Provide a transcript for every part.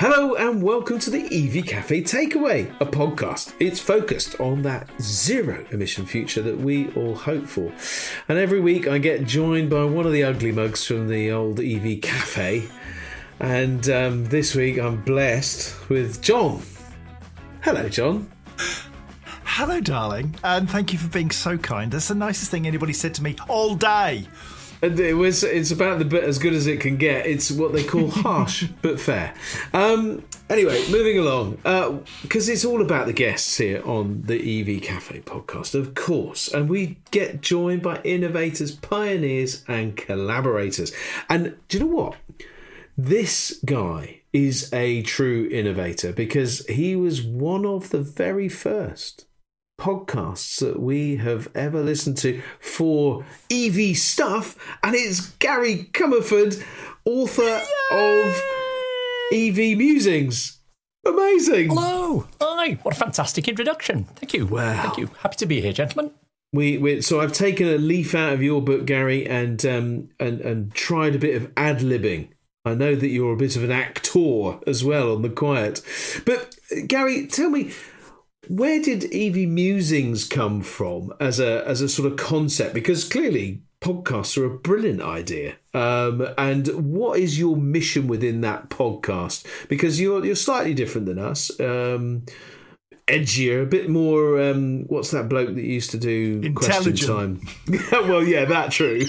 Hello and welcome to the EV Cafe Takeaway, a podcast. It's focused on that zero emission future that we all hope for. And every week I get joined by one of the ugly mugs from the old EV Cafe. And this week I'm blessed with John. Hello, John. Hello, darling. And thank you for being so kind. That's the nicest thing anybody said to me all day. And it's about the bit as good as it can get. It's what they call harsh but fair. Anyway, moving along, because it's all about the guests here on the EV Cafe podcast, of course. And we get joined by innovators, pioneers and collaborators. And do you know what? This guy is a true innovator because he was one of the very first podcasts that we have ever listened to for EV stuff, and it's Gary Comerford, author of EV Musings. Amazing. Hello. Hi. What a fantastic introduction. Thank you. Wow. Thank you. Happy to be here, gentlemen. So I've taken a leaf out of your book, Gary, and tried a bit of ad-libbing. I know that you're a bit of an actor as well on the quiet. But Gary, tell me, where did EV Musings come from as a sort of concept? Because clearly podcasts are a brilliant idea. And what is your mission within that podcast? Because you're slightly different than us. Edgier, a bit more. What's that bloke that used to do Question Time? Well, yeah, that true.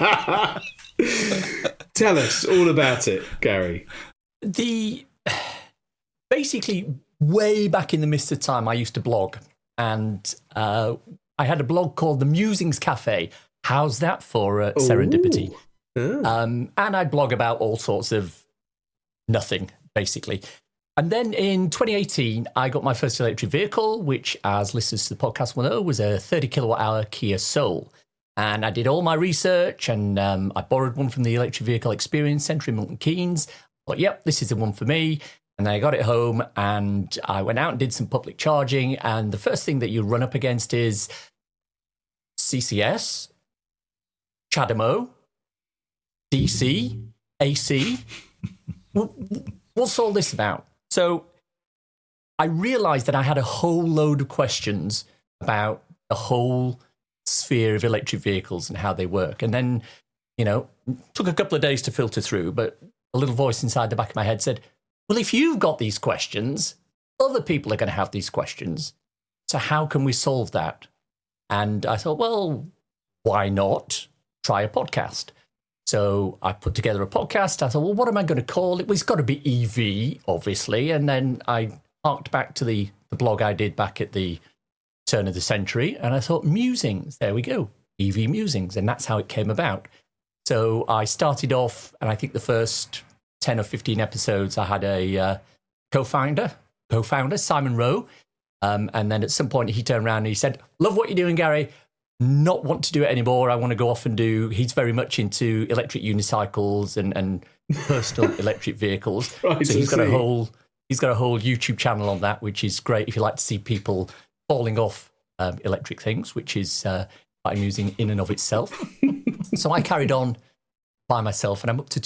Tell us all about it, Gary. Basically, way back in the mist of time, I used to blog, and I had a blog called The Musings Cafe. How's that for serendipity? And I'd blog about all sorts of nothing, basically. And then in 2018, I got my first electric vehicle, which, as listeners to the podcast will know, was a 30 kilowatt hour Kia Soul. And I did all my research, and I borrowed one from the Electric Vehicle Experience Centre in Milton Keynes. Thought, yep, this is the one for me. And then I got it home, and I went out and did some public charging. And the first thing that you run up against is CCS, CHAdeMO, DC, AC. What's all this about? So I realised that I had a whole load of questions about the whole sphere of electric vehicles and how they work. And then, took a couple of days to filter through, but a little voice inside the back of my head said, well, if you've got these questions, other people are going to have these questions. So how can we solve that? And I thought, well, why not try a podcast? So I put together a podcast. I thought, well, what am I going to call it? Well, it's got to be EV, obviously. And then I harked back to the blog I did back at the turn of the century, and I thought, Musings, there we go, EV Musings. And that's how it came about. So I started off, and I think the first 10 or 15 episodes, I had a co-founder, Simon Rowe. And then at some point he turned around and he said, love what you're doing, Gary. Not want to do it anymore. I want to go off and he's very much into electric unicycles and personal electric vehicles. Right, so he's got a whole YouTube channel on that, which is great if you like to see people falling off electric things, which is quite amusing in and of itself. So I carried on by myself, and I'm up to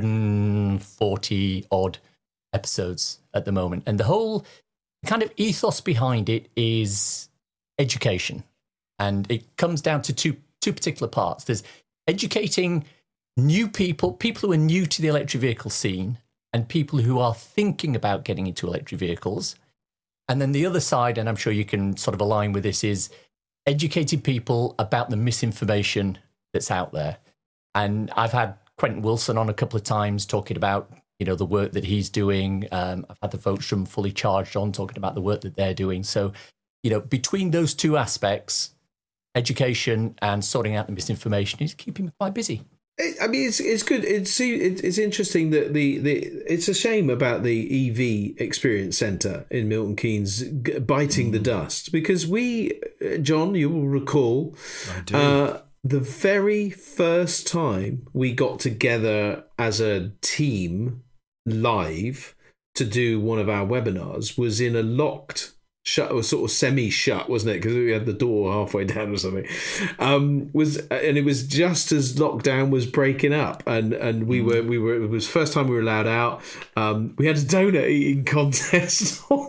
240 odd episodes at the moment. And the whole kind of ethos behind it is education. And it comes down to two particular parts. There's educating new people who are new to the electric vehicle scene, and people who are thinking about getting into electric vehicles. And then the other side, and I'm sure you can sort of align with this, is educating people about the misinformation that's out there. And I've had Quentin Wilson on a couple of times talking about, the work that he's doing. I've had the folks from Fully Charged on talking about the work that they're doing. So, between those two aspects, education and sorting out the misinformation, is keeping me quite busy. It's good. It's interesting that it's a shame about the EV Experience Centre in Milton Keynes biting the dust, because we, John, you will recall, I do. The very first time we got together as a team live to do one of our webinars was in a locked shut or sort of semi-shut, wasn't it? Because we had the door halfway down or something. And it was just as lockdown was breaking up, and we were. It was the first time we were allowed out. We had a donut eating contest on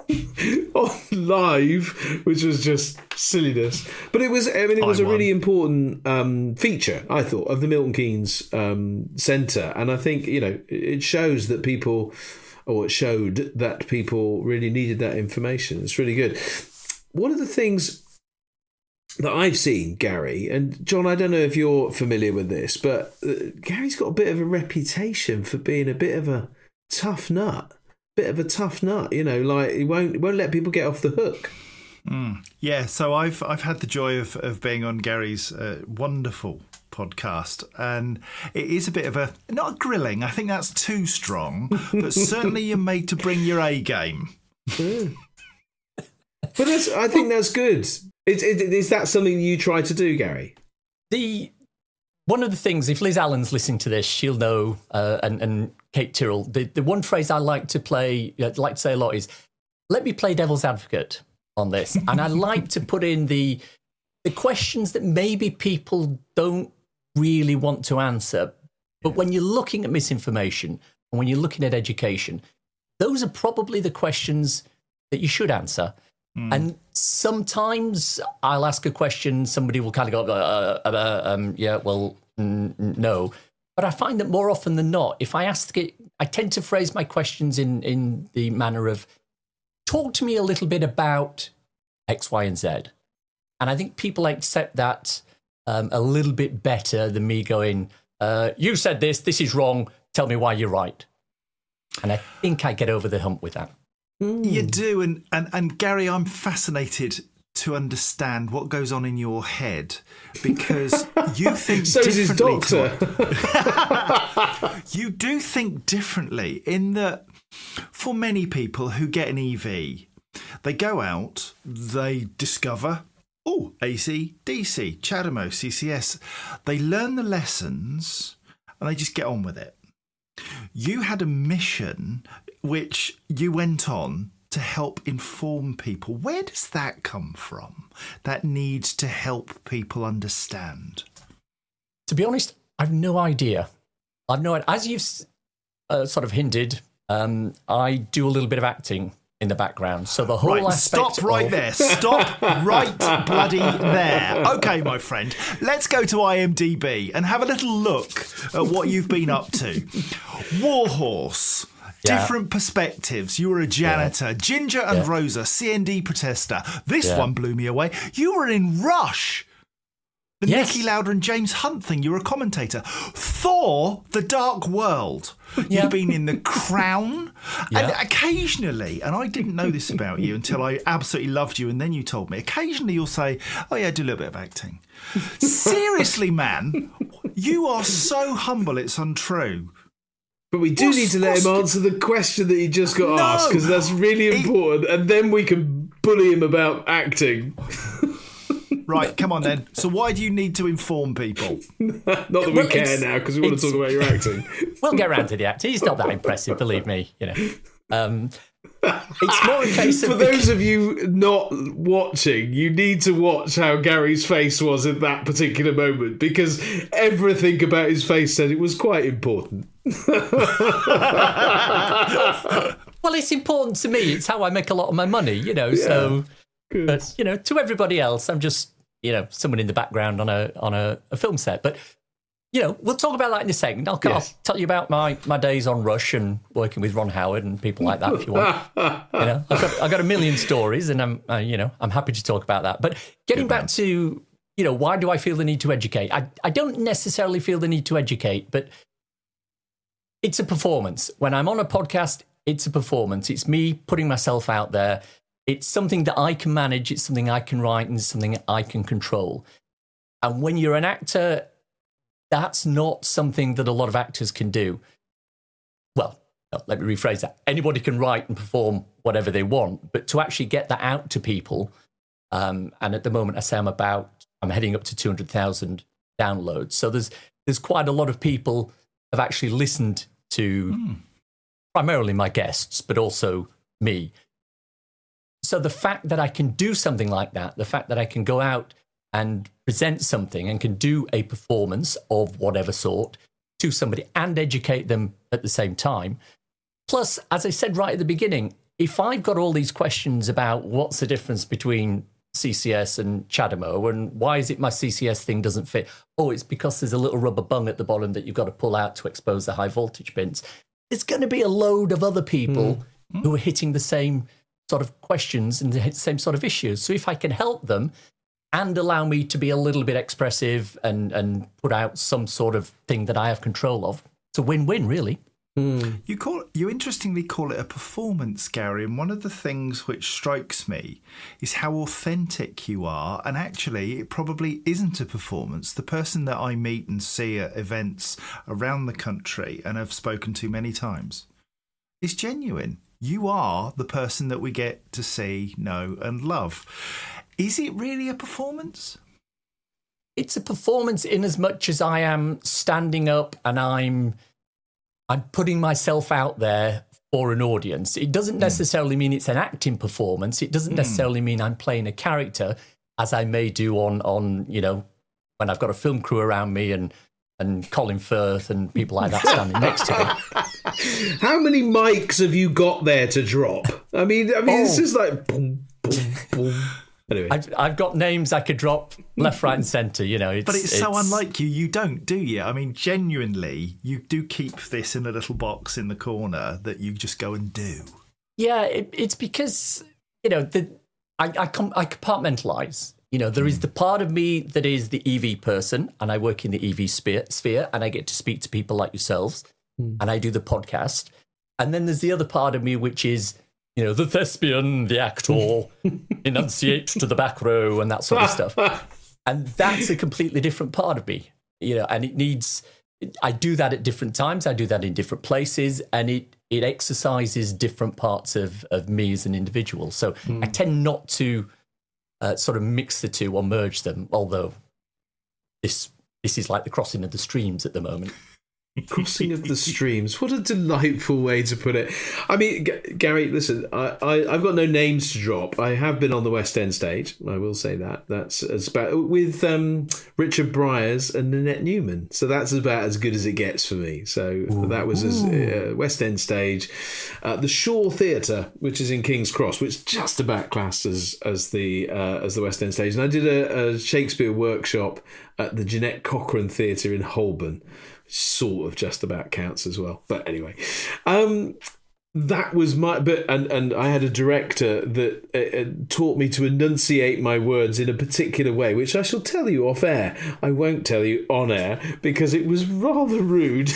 live, which was just silliness. But it was. I mean, it was a really important feature, I thought, of the Milton Keynes Centre, and I think it shows that people. Or it showed that people really needed that information. It's really good. One of the things that I've seen, Gary, and John, I don't know if you're familiar with this, but Gary's got a bit of a reputation for being a bit of a tough nut. Like he won't let people get off the hook. Yeah, so I've had the joy of being on Gary's wonderful podcast, and it is a bit of a, not a grilling, I think that's too strong, but certainly you're made to bring your A game. Yeah. But I think that's good. Is that something you try to do, Gary? One of the things, if Liz Allen's listening to this, she'll know, and Kate Tyrrell, the one phrase I like to say a lot is, let me play devil's advocate on this. And I like to put in the questions that maybe people don't really want to answer. But when you're looking at misinformation and when you're looking at education, those are probably the questions that you should answer. And sometimes I'll ask a question, somebody will kind of go, no. But I find that more often than not, if I ask it, I tend to phrase my questions in the manner of, talk to me a little bit about X, Y, and Z. And I think people accept that a little bit better than me going, you said this is wrong, tell me why you're right. And I think I get over the hump with that. You do, and Gary, I'm fascinated to understand what goes on in your head, because you think so differently. Is his doctor. You do think differently in that for many people who get an EV, they go out, they discover, AC, DC, CHAdeMO, CCS. They learn the lessons and they just get on with it. You had a mission which you went on to help inform people. Where does that come from? That need to help people understand? To be honest, I've no idea. As you've sort of hinted, I do a little bit of acting in the background. So the whole aspect Stop right there. Stop right bloody there. Okay, my friend, let's go to IMDb and have a little look at what you've been up to. Warhorse. Yeah. Different perspectives. You were a janitor. Yeah. Ginger and Rosa, CND protester. This one blew me away. You were in Rush. The Niki Lauda and James Hunt thing. You were a commentator. Thor, The Dark World. Yeah. You've been in The Crown. And occasionally, and I didn't know this about you until I absolutely loved you, and then you told me, occasionally you'll say, oh yeah, I do a little bit of acting. Seriously, man, you are so humble it's untrue. But we do need to let him answer the question that he just got asked, because that's really important, and then we can bully him about acting. Right, come on then. So why do you need to inform people? Not that we care now, because we want to talk about your acting. We'll get around to the acting. He's not that impressive, believe me. It's more a case of... For those of you not watching, you need to watch how Gary's face was at that particular moment, because everything about his face said it was quite important. Well, it's important to me. It's how I make a lot of my money, so... Good. But, to everybody else, I'm just, someone in the background on a film set. But, we'll talk about that in a second. I'll tell you about my days on Rush and working with Ron Howard and people like that if you want. I've got a million stories, and I'm happy to talk about that. But getting back to, why do I feel the need to educate? I don't necessarily feel the need to educate, but it's a performance. When I'm on a podcast, it's a performance. It's me putting myself out there. It's something that I can manage, it's something I can write, and it's something I can control. And when you're an actor, that's not something that a lot of actors can do. Well, let me rephrase that. Anybody can write and perform whatever they want, but to actually get that out to people, and at the moment I say I'm heading up to 200,000 downloads. So there's quite a lot of people have actually listened to primarily my guests, but also me. So the fact that I can do something like that, the fact that I can go out and present something and can do a performance of whatever sort to somebody and educate them at the same time. Plus, as I said right at the beginning, if I've got all these questions about what's the difference between CCS and CHAdeMO and why is it my CCS thing doesn't fit? Oh, it's because there's a little rubber bung at the bottom that you've got to pull out to expose the high voltage pins. There's going to be a load of other people who are hitting the same sort of questions and the same sort of issues. So if I can help them and allow me to be a little bit expressive and put out some sort of thing that I have control of, it's a win-win, really. You interestingly call it a performance, Gary, and one of the things which strikes me is how authentic you are, and actually it probably isn't a performance. The person that I meet and see at events around the country and have spoken to many times is genuine. You are the person that we get to see, know and love. Is it really a performance? It's a performance in as much as I am standing up and I'm putting myself out there for an audience. It doesn't necessarily mean it's an acting performance. It doesn't necessarily mean I'm playing a character, as I may do on when I've got a film crew around me and Colin Firth and people like that standing next to me. How many mics have you got there to drop? I mean, it's just like boom, boom, boom. Anyway. I've got names I could drop left, right, and centre. But it's so unlike you. You don't, do you? I mean, genuinely, you do keep this in a little box in the corner that you just go and do. Yeah, it's because I compartmentalise. There is the part of me that is the EV person, and I work in the EV sphere, and I get to speak to people like yourselves, and I do the podcast. And then there's the other part of me, which is the thespian, the actor, enunciate to the back row and that sort of stuff. And that's a completely different part of me, and it needs, I do that at different times. I do that in different places, and it exercises different parts of me as an individual. So I tend not to sort of mix the two or merge them, although this is like the crossing of the streams at the moment. Crossing of the streams. What a delightful way to put it. I mean, Gary, listen, I've got no names to drop. I have been on the West End stage. I will say that. That's about with Richard Bryars and Nanette Newman. So that's about as good as it gets for me. So that was West End stage. The Shaw Theatre, which is in King's Cross, which just about classed as the West End stage. And I did a Shakespeare workshop at the Jeanette Cochrane Theatre in Holborn. Sort of just about counts as well, but anyway, that was my. But and I had a director that taught me to enunciate my words in a particular way, which I shall tell you off air. I won't tell you on air because it was rather rude.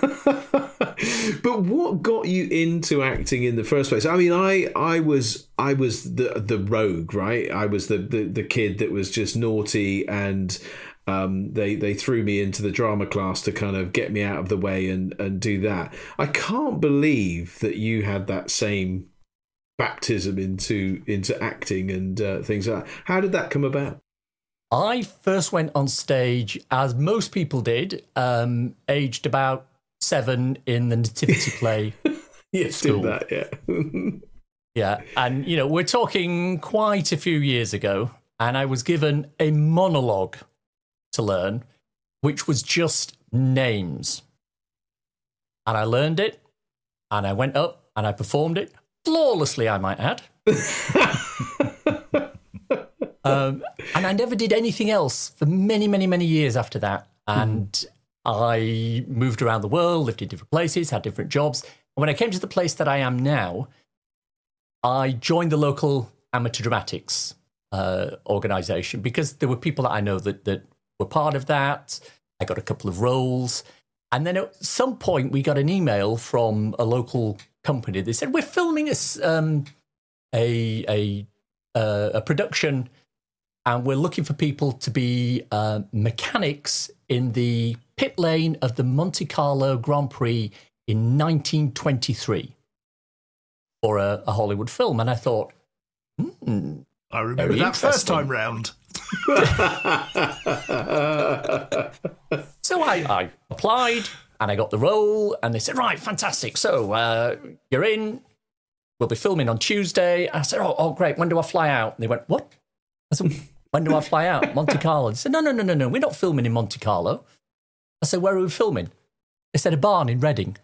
But what got you into acting in the first place? I mean, I was the rogue, right? I was the kid that was just naughty and. They threw me into the drama class to kind of get me out of the way and do that. I can't believe that you had that same baptism into acting and things like that. How did that come about? I first went on stage, as most people did, aged about 7 in the nativity play. Yes, school. did that, yeah. Yeah, and we're talking quite a few years ago, and I was given a monologue to learn, which was just names. And I learned it, and I went up, and I performed it flawlessly, I might add. And I never did anything else for many, many, many years after that. And I moved around the world, lived in different places, had different jobs. And when I came to the place that I am now, I joined the local amateur dramatics organisation because there were people that I know that were part of that. I got a couple of roles. And then at some point, we got an email from a local company. They said, we're filming a production and we're looking for people to be mechanics in the pit lane of the Monte Carlo Grand Prix in 1923 for a Hollywood film. And I thought, I remember that first time round. So I applied and I got the role and they said, right, fantastic. So you're in, we'll be filming on Tuesday. I said, oh, great. When do I fly out? And they went, what? I said, when do I fly out? Monte Carlo. They said, no. We're not filming in Monte Carlo. I said, where are we filming? They said, a barn in Reading.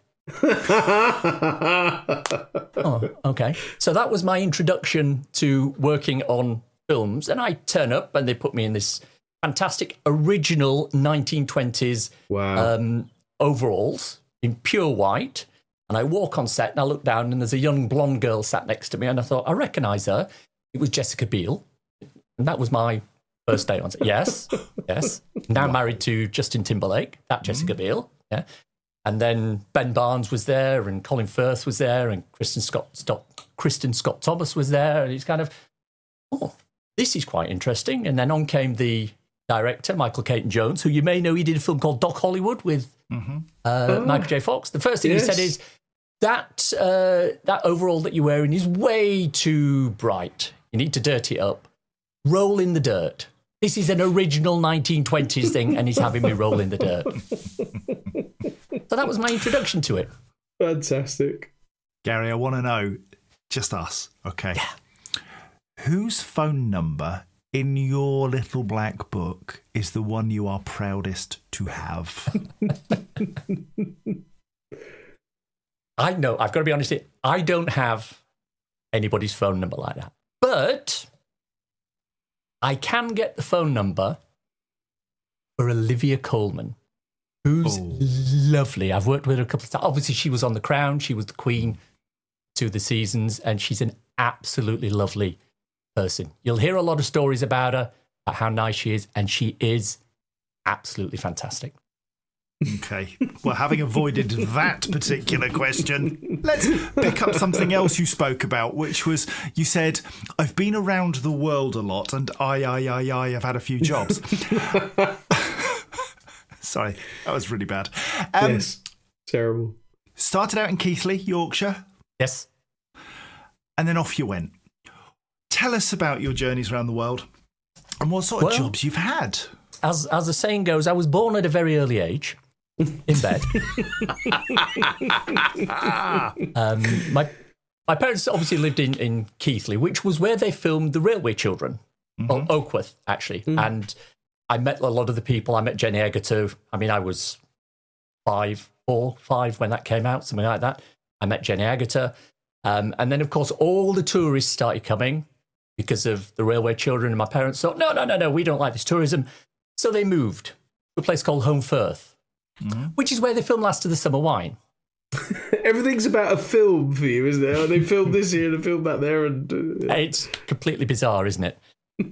Oh, okay. So that was my introduction to working on films. And I turn up and they put me in this fantastic original 1920s overalls in pure white. And I walk on set and I look down and there's a young blonde girl sat next to me. And I thought, I recognise her. It was Jessica Biel. And that was my first day on set. Yes. Now married to Justin Timberlake, that Jessica Biel. Yeah. And then Ben Barnes was there and Colin Firth was there and Kristen Scott Thomas was there. And it's kind of, oh, this is quite interesting. And then on came the director, Michael Caton Jones, who you may know, he did a film called Doc Hollywood with Michael J. Fox. The first thing he said is, that overall that you're wearing is way too bright. You need to dirty it up. Roll in the dirt. This is an original 1920s thing, and he's having me roll in the dirt. So that was my introduction to it. Fantastic. Gary, I want to know, just us, okay? Yeah. Whose phone number in your little black book is the one you are proudest to have? I know, I've got to be honest here, I don't have anybody's phone number like that. But I can get the phone number for Olivia Colman, who's lovely. I've worked with her a couple of times. Obviously, she was on The Crown. She was the queen to the seasons, and she's an absolutely lovely person. You'll hear a lot of stories about her, about how nice she is, and she is absolutely fantastic. Okay. Well, having avoided that particular question, let's pick up something else you spoke about, which was, you said, I've been around the world a lot and I have had a few jobs. Sorry, that was really bad. Yes, terrible. Started out in Keighley, Yorkshire. Yes. And then off you went. Tell us about your journeys around the world and what sort of jobs you've had. As the saying goes, I was born at a very early age. In bed. My parents obviously lived in Keighley, which was where they filmed The Railway Children, or Oakworth, actually. And I met a lot of the people. I met Jenny Agutter. I mean, I was 5 when that came out, something like that. I met Jenny Agutter. And then, of course, all the tourists started coming because of The Railway Children. And my parents thought, no, we don't like this tourism. So they moved to a place called Home Firth. Which is where they filmed Last of the Summer Wine. Everything's about a film for you, isn't it? Oh, they filmed this here and they filmed that there. And It's completely bizarre, isn't it?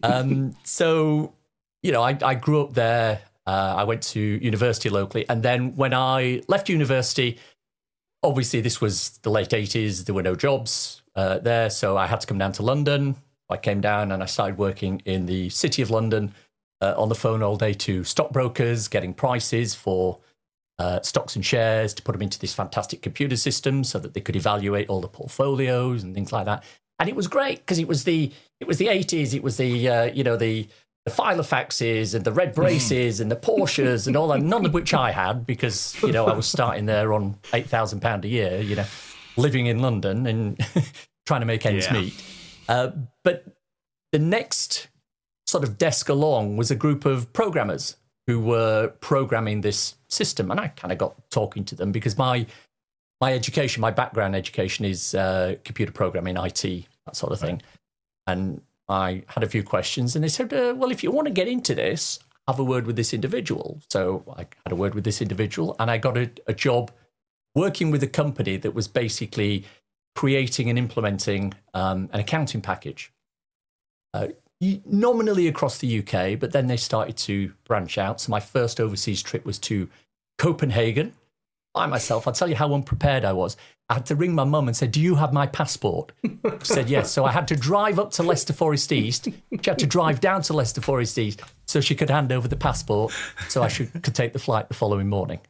So, you know, I grew up there. I went to university locally. And then when I left university, obviously this was the late 80s. There were no jobs there. So I had to come down to London. I came down and I started working in the City of London on the phone all day to stockbrokers, getting prices for stocks and shares to put them into this fantastic computer system so that they could evaluate all the portfolios and things like that. And it was great because it was the 80s. It was the the Filofaxes and the red braces and the Porsches and all that. None of which I had because I was starting there on £8,000 a year. Living in London and trying to make ends meet. But the next sort of desk along was a group of programmers who were programming this system. And I kind of got talking to them because my education, my background education is computer programming, IT, that sort of thing. And I had a few questions and they said, well, if you want to get into this, have a word with this individual. So I had a word with this individual and I got a job working with a company that was basically creating and implementing an accounting package. Nominally across the UK, but then they started to branch out. So my first overseas trip was to Copenhagen by myself. I'll tell you how unprepared I was. I had to ring my mum and say, do you have my passport? She said, yes. So I had to drive up to Leicester Forest East. She had to drive down to Leicester Forest East so she could hand over the passport so I could take the flight the following morning.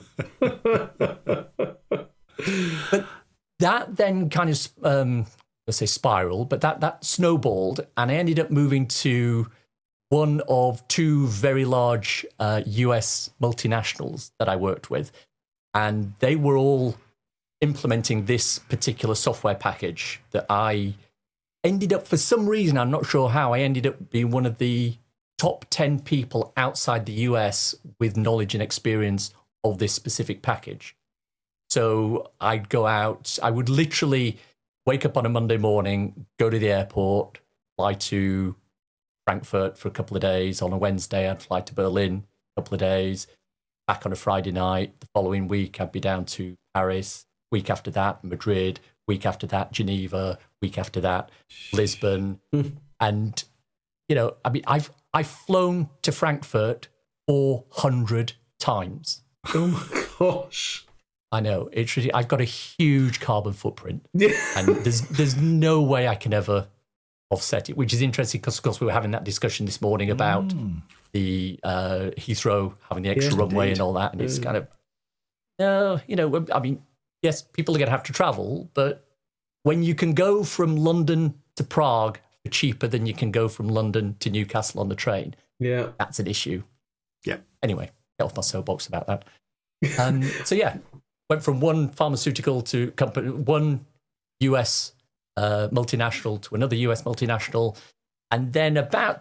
But that then kind of... let's say spiral, but that snowballed and I ended up moving to one of two very large US multinationals that I worked with. And they were all implementing this particular software package that I ended up, for some reason, I'm not sure how, I ended up being one of the top 10 people outside the US with knowledge and experience of this specific package. So I'd go out, I would literally wake up on a Monday morning, go to the airport, fly to Frankfurt for a couple of days. On a Wednesday, I'd fly to Berlin a couple of days. Back on a Friday night. The following week, I'd be down to Paris. Week after that, Madrid. Week after that, Geneva. Week after that, Lisbon. And, you know, I mean, I've flown to Frankfurt 400 times. Oh my gosh. I know. It's really, I've got a huge carbon footprint. And there's no way I can ever offset it, which is interesting because, of course, we were having that discussion this morning about the Heathrow having the extra runway and all that. And it's kind of, you know, I mean, yes, people are going to have to travel, but when you can go from London to Prague for cheaper than you can go from London to Newcastle on the train, that's an issue. Yeah. Anyway, get off my soapbox about that. So, yeah, went from one pharmaceutical to company, one US multinational to another US multinational. And then about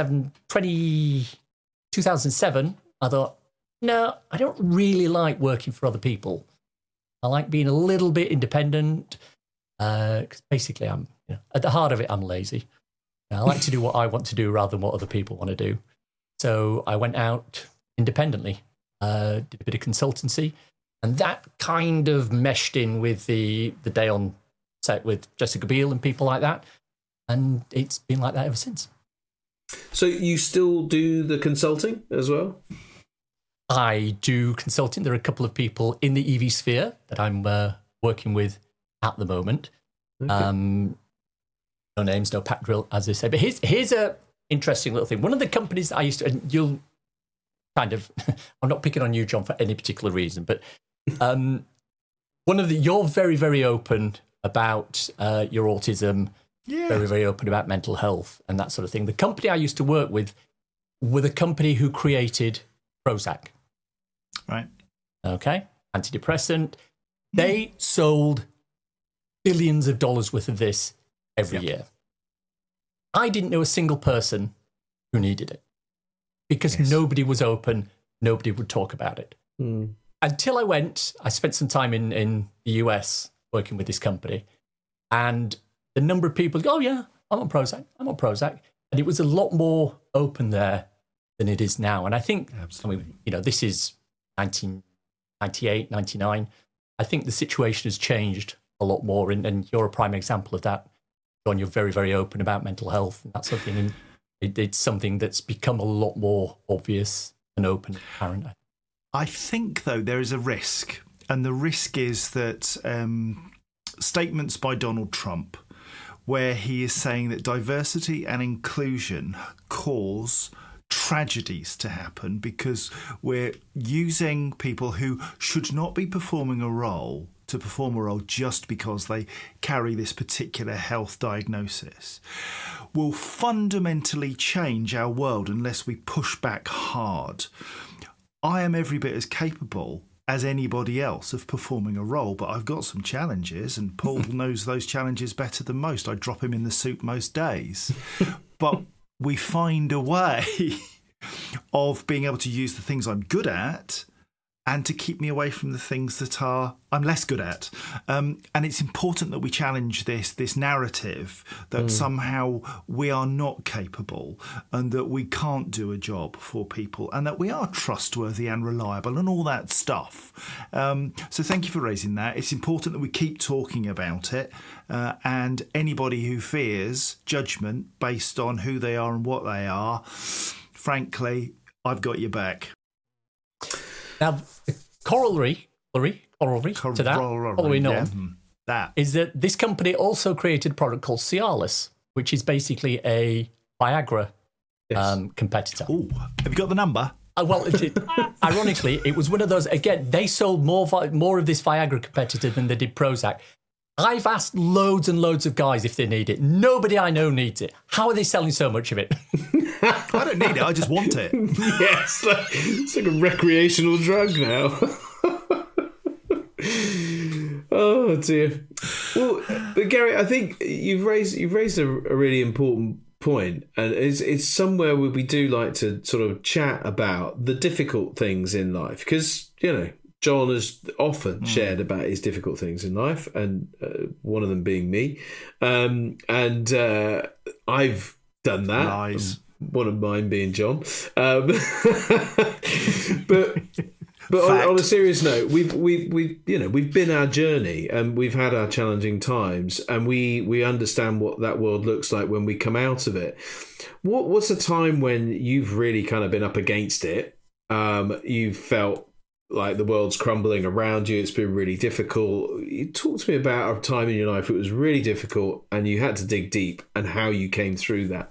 2007, I thought, no, I don't really like working for other people. I like being a little bit independent because basically I'm, you know, at the heart of it, I'm lazy. I like to do what I want to do rather than what other people want to do. So I went out independently, did a bit of consultancy, and that kind of meshed in with the day on set with Jessica Biel and people like that. And it's been like that ever since. So you still do the consulting as well? I do consulting. There are a couple of people in the EV sphere that I'm working with at the moment. Okay. No names, no pack drill, as they say. But here's a interesting little thing. One of the companies that I used to, and you'll kind of, I'm not picking on you, John, for any particular reason, but you're very, very open about your autism, very, very open about mental health and that sort of thing. The company I used to work with were the company who created Prozac. Right. Okay. Antidepressant. They sold billions of dollars worth of this every year. I didn't know a single person who needed it because nobody was open. Nobody would talk about it. Until I spent some time in the US working with this company, and the number of people go, oh yeah, I'm on Prozac. And it was a lot more open there than it is now. And I think, absolutely. I mean, you know, this is 1998, 99. I think the situation has changed a lot more. And you're a prime example of that. John, you're very, very open about mental health and that sort of thing. And it's something that's become a lot more obvious and open and apparent. I think, though, there is a risk. And the risk is that statements by Donald Trump, where he is saying that diversity and inclusion cause tragedies to happen because we're using people who should not be performing a role to perform a role just because they carry this particular health diagnosis, will fundamentally change our world unless we push back hard. I am every bit as capable as anybody else of performing a role, but I've got some challenges, and Paul knows those challenges better than most. I drop him in the soup most days. But we find a way of being able to use the things I'm good at and to keep me away from the things that I'm less good at. And it's important that we challenge this narrative that somehow we are not capable and that we can't do a job for people and that we are trustworthy and reliable and all that stuff. So thank you for raising that. It's important that we keep talking about it. And anybody who fears judgment based on who they are and what they are, frankly, I've got your back. Now, the corollary to that, following on, is that this company also created a product called Cialis, which is basically a Viagra competitor. Oh, have you got the number? Well, ironically, it was one of those, again, they sold more of this Viagra competitor than they did Prozac. I've asked loads and loads of guys if they need it. Nobody I know needs it. How are they selling so much of it? I don't need it. I just want it. Yes, it's like a recreational drug now. Oh dear. Well, but Gary, I think you've raised a really important point, and it's somewhere where we do like to sort of chat about the difficult things in life, because John has often shared about his difficult things in life, and one of them being me, and I've done that. Lies. One of mine being John, but on a serious note, we've been our journey, and we've had our challenging times, and we understand what that world looks like when we come out of it. What's a time when you've really kind of been up against it? You've felt like the world's crumbling around you. It's been really difficult. You talk to me about a time in your life it was really difficult, and you had to dig deep, and how you came through that.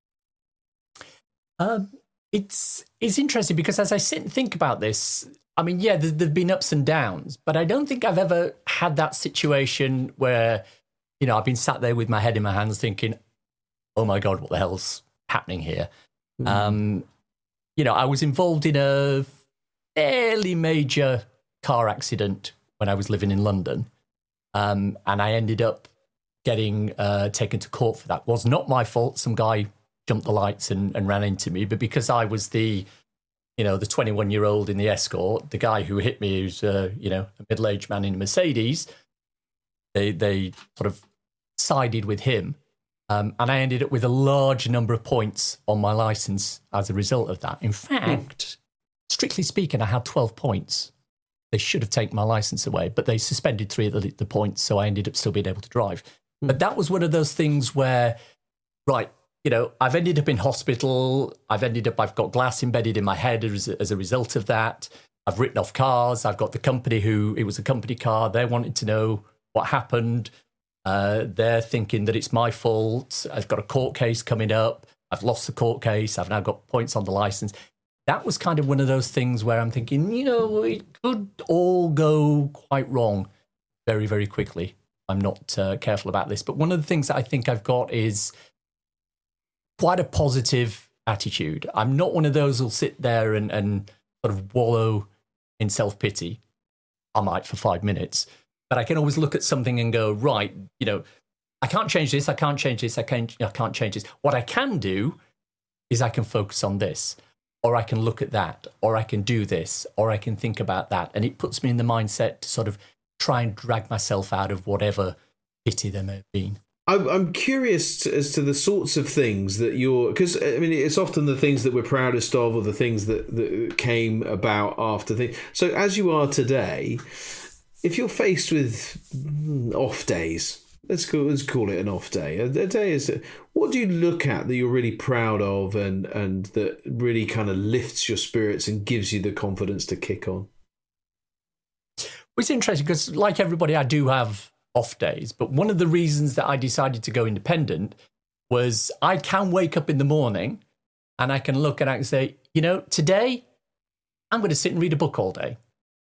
It's interesting because as I sit and think about this, I mean, yeah, there've been ups and downs, but I don't think I've ever had that situation where, I've been sat there with my head in my hands thinking, oh my God, what the hell's happening here? I was involved in a fairly major car accident when I was living in London. And I ended up getting taken to court for that. It was not my fault. Some guy jumped the lights and ran into me, but because I was the 21-year-old in the Escort, the guy who hit me, who's a middle-aged man in a Mercedes, they sort of sided with him, and I ended up with a large number of points on my license as a result of that. In fact, strictly speaking, I had 12 points. They should have taken my license away, but they suspended 3 of the points, so I ended up still being able to drive. But that was one of those things where, right, I've ended up in hospital. I've got glass embedded in my head as a result of that. I've written off cars. I've got the company it was a company car. They wanted to know what happened. They're thinking that it's my fault. I've got a court case coming up. I've lost the court case. I've now got points on the license. That was kind of one of those things where I'm thinking, it could all go quite wrong very, very quickly. I'm not careful about this. But one of the things that I think I've got is quite a positive attitude. I'm not one of those who'll sit there and sort of wallow in self-pity. I might for 5 minutes, but I can always look at something and go, right, I can't change this, I can't change this, I can't change this. What I can do is I can focus on this, or I can look at that, or I can do this, or I can think about that. And it puts me in the mindset to sort of try and drag myself out of whatever pity there may have been. I'm curious as to the sorts of things that because I mean, it's often the things that we're proudest of, or the things that came about after things. So as you are today, if you're faced with off days, let's call it an off day. A day is, what do you look at that you're really proud of, and that really kind of lifts your spirits and gives you the confidence to kick on? It's interesting because, like everybody, I do have off days, but one of the reasons that I decided to go independent was I can wake up in the morning and I can look and I can say, today I'm going to sit and read a book all day.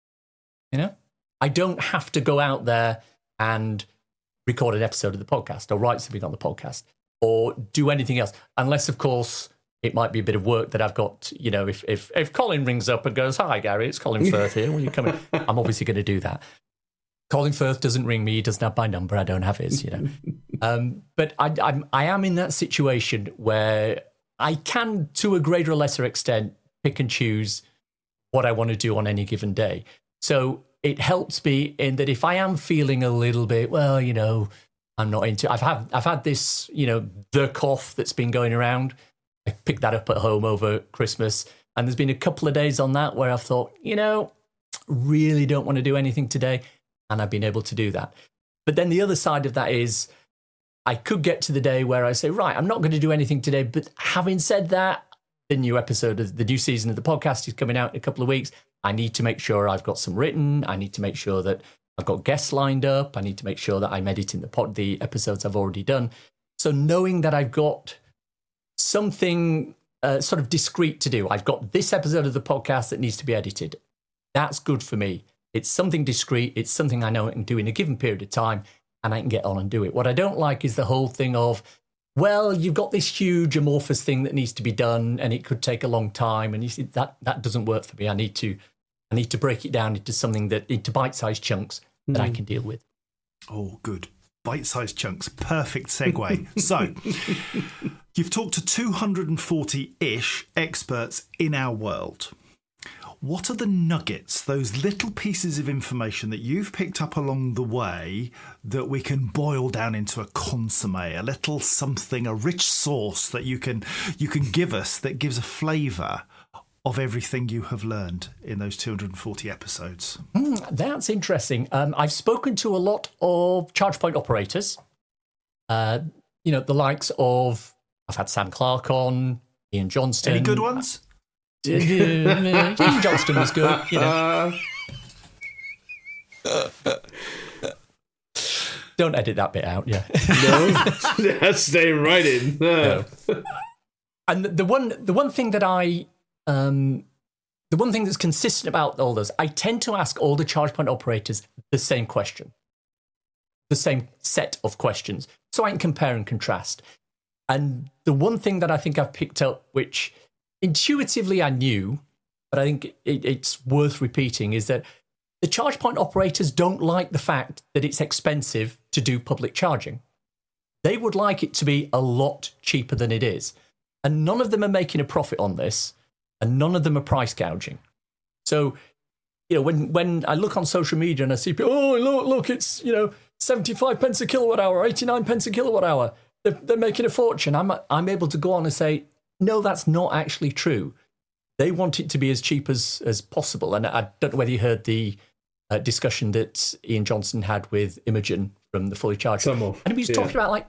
I don't have to go out there and record an episode of the podcast or write something on the podcast or do anything else, unless, of course, it might be a bit of work that I've got. If Colin rings up and goes, "Hi, Gary, it's Colin Firth here. Will you come in?" I'm obviously going to do that. Colin Firth doesn't ring me. He doesn't have my number. I don't have his, But I am in that situation where I can, to a greater or lesser extent, pick and choose what I want to do on any given day. So it helps me in that if I am feeling a little bit, I'm not into. I've had this, the cough that's been going around. I picked that up at home over Christmas, and there's been a couple of days on that where I've thought, really don't want to do anything today. And I've been able to do that. But then the other side of that is I could get to the day where I say, right, I'm not going to do anything today. But having said that, the new episode of the new season of the podcast is coming out in a couple of weeks. I need to make sure I've got some written. I need to make sure that I've got guests lined up. I need to make sure that I'm editing the episodes I've already done. So knowing that I've got something sort of discrete to do, I've got this episode of the podcast that needs to be edited. That's good for me. It's something discrete. It's something I know I can do in a given period of time, and I can get on and do it. What I don't like is the whole thing of, well, you've got this huge amorphous thing that needs to be done, and it could take a long time. And you see, that doesn't work for me. I need to break it down into something into bite-sized chunks that I can deal with. Oh, good. Bite-sized chunks. Perfect segue. So, you've talked to 240-ish experts in our world. What are the nuggets, those little pieces of information that you've picked up along the way that we can boil down into a consomme, a little something, a rich sauce that you can give us that gives a flavour of everything you have learned in those 240 episodes? That's interesting. I've spoken to a lot of charge point operators. The likes of, I've had Sam Clark on, Ian Johnston. Any good ones? Ian Johnston was good, Don't edit that bit out, yeah. No, that's staying right in. No. And the one thing that the one thing that's consistent about all this, I tend to ask all the charge point operators the same question, the same set of questions, so I can compare and contrast. And the one thing that I think I've picked up, which intuitively I knew, but I think it's worth repeating, is that the charge point operators don't like the fact that it's expensive to do public charging. They would like it to be a lot cheaper than it is. And none of them are making a profit on this, and none of them are price gouging. So, when I look on social media and I see people, look, it's, 75 pence a kilowatt hour, 89 pence a kilowatt hour. They're making a fortune. I'm able to go on and say, no, that's not actually true. They want it to be as cheap as possible. And I don't know whether you heard the discussion that Ian Johnston had with Imogen from the Fully Charged. And he was talking about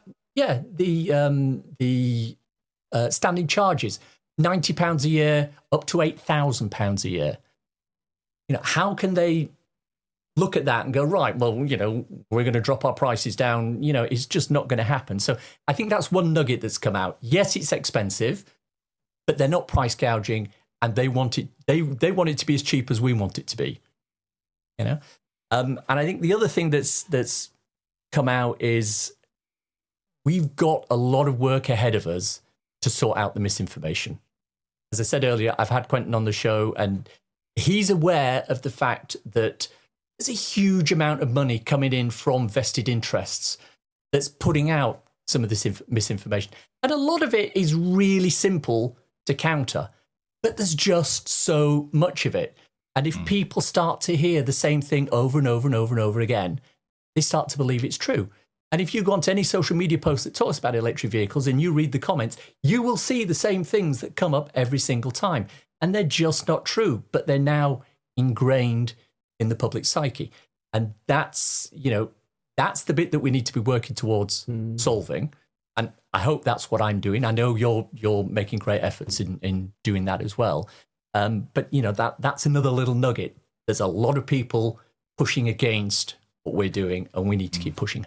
the standing charges, £90 a year up to £8,000 a year. How can they look at that and go, right, well, we're going to drop our prices down? It's just not going to happen. So I think that's one nugget that's come out. Yes, it's expensive, but they're not price gouging, and they want it. They want it to be as cheap as we want it to be. And I think the other thing that's come out is we've got a lot of work ahead of us to sort out the misinformation. As I said earlier, I've had Quentin on the show, and he's aware of the fact that there's a huge amount of money coming in from vested interests that's putting out some of this misinformation. And a lot of it is really simple to counter, but there's just so much of it. And if people start to hear the same thing over and over and over and over again, they start to believe it's true. And if you go onto any social media post that talks about electric vehicles and you read the comments, you will see the same things that come up every single time. And they're just not true, but they're now ingrained in the public psyche. And that's the bit that we need to be working towards solving. And I hope that's what I'm doing. I know you're making great efforts in doing that as well. But that's another little nugget. There's a lot of people pushing against what we're doing, and we need to keep pushing.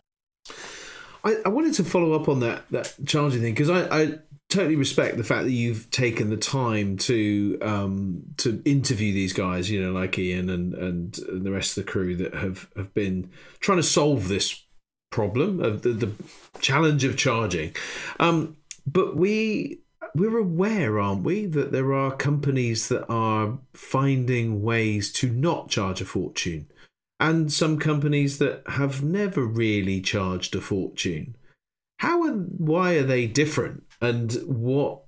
I wanted to follow up on that charging thing, because I totally respect the fact that you've taken the time to interview these guys, like Ian and the rest of the crew that have been trying to solve this problem of the challenge of charging. But we're aware, aren't we, that there are companies that are finding ways to not charge a fortune, and some companies that have never really charged a fortune. How and why are they different? And what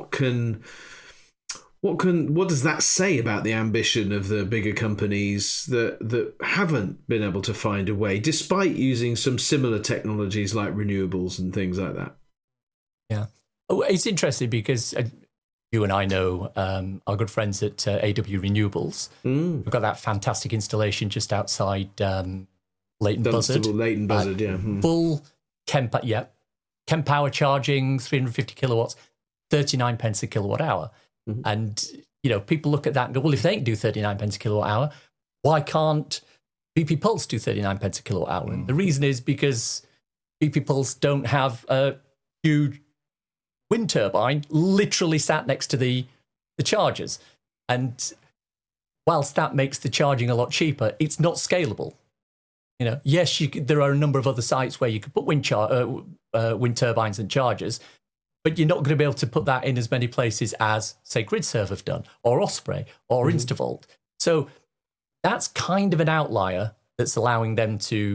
does that say about the ambition of the bigger companies that haven't been able to find a way, despite using some similar technologies like renewables and things like that? Yeah. Oh, it's interesting because you and I know our good friends at AW Renewables. We've got that fantastic installation just outside Leighton Buzzard. Leighton Buzzard, yeah. Full Chem power charging, 350 kilowatts, 39 pence a kilowatt hour. Mm-hmm. And, people look at that and go, well, if they can do 39 pence a kilowatt hour, why can't BP Pulse do 39 pence a kilowatt hour? And the reason is because BP Pulse don't have a huge wind turbine literally sat next to the chargers. And whilst that makes the charging a lot cheaper, it's not scalable. Yes, there are a number of other sites where you could put wind turbines and chargers, but you're not going to be able to put that in as many places as, say, GridServe have done, or Osprey, or Instavolt. So that's kind of an outlier that's allowing them to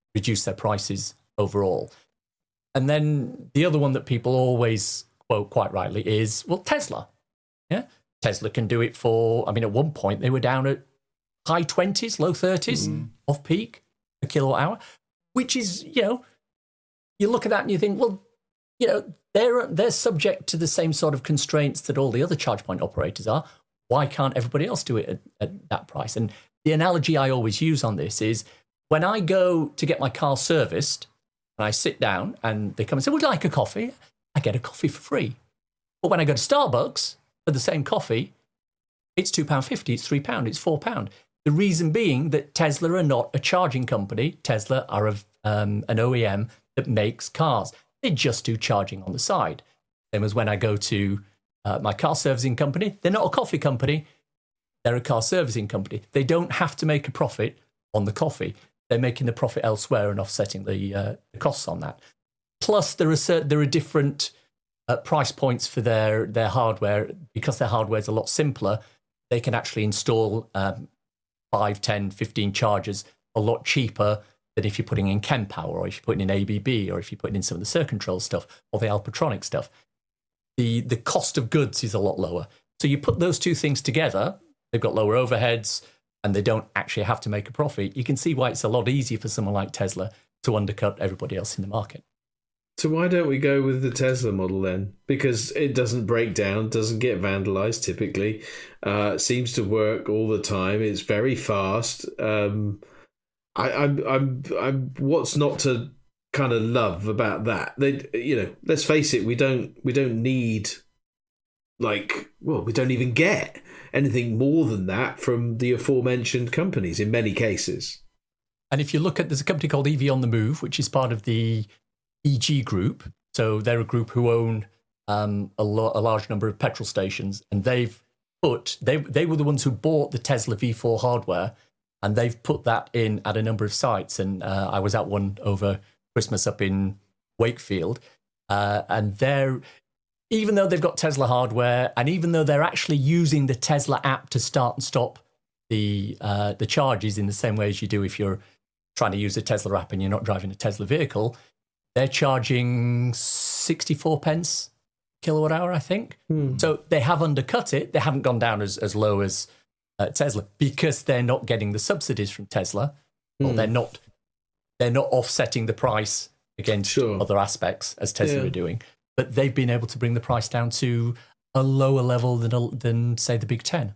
reduce their prices overall. And then the other one that people always quote quite rightly is, well, Tesla. Yeah, Tesla can do it for, I mean, at one point they were down at high 20s, low 30s off peak a kilowatt hour, which is, you look at that and you think, well, they're subject to the same sort of constraints that all the other charge point operators are. Why can't everybody else do it at that price? And the analogy I always use on this is when I go to get my car serviced and I sit down and they come and say, would you like a coffee? I get a coffee for free. But when I go to Starbucks for the same coffee, it's £2.50, it's £3, it's £4. The reason being that Tesla are not a charging company. Tesla are an OEM that makes cars. They just do charging on the side. Same as when I go to my car servicing company. They're not a coffee company. They're a car servicing company. They don't have to make a profit on the coffee. They're making the profit elsewhere and offsetting the costs on that. Plus, there are different price points for their hardware. Because their hardware is a lot simpler, they can actually install 5, 10, 15 chargers a lot cheaper than if you're putting in Kempower or if you're putting in ABB or if you're putting in some of the circuit control stuff or the Alpatronic stuff. The cost of goods is a lot lower. So you put those two things together, they've got lower overheads and they don't actually have to make a profit. You can see why it's a lot easier for someone like Tesla to undercut everybody else in the market. So why don't we go with the Tesla model then? Because it doesn't break down, doesn't get vandalized typically, seems to work all the time. It's very fast. I'm what's not to kind of love about that? Let's face it, we don't need we don't even get anything more than that from the aforementioned companies in many cases. And if you look at, there's a company called EV on the Move, which is part of the EG Group. So they're a group who own a large number of petrol stations, and they were the ones who bought the Tesla V4 hardware, and they've put that in at a number of sites. And I was at one over Christmas up in Wakefield, and even though they've got Tesla hardware, and even though they're actually using the Tesla app to start and stop the charges in the same way as you do if you're trying to use a Tesla app and you're not driving a Tesla vehicle, they're charging 64 pence kilowatt hour, I think. So they have undercut it. They haven't gone down as low as Tesla because they're not getting the subsidies from Tesla, or they're not offsetting the price against other aspects as Tesla are doing. But they've been able to bring the price down to a lower level than say the Big Ten.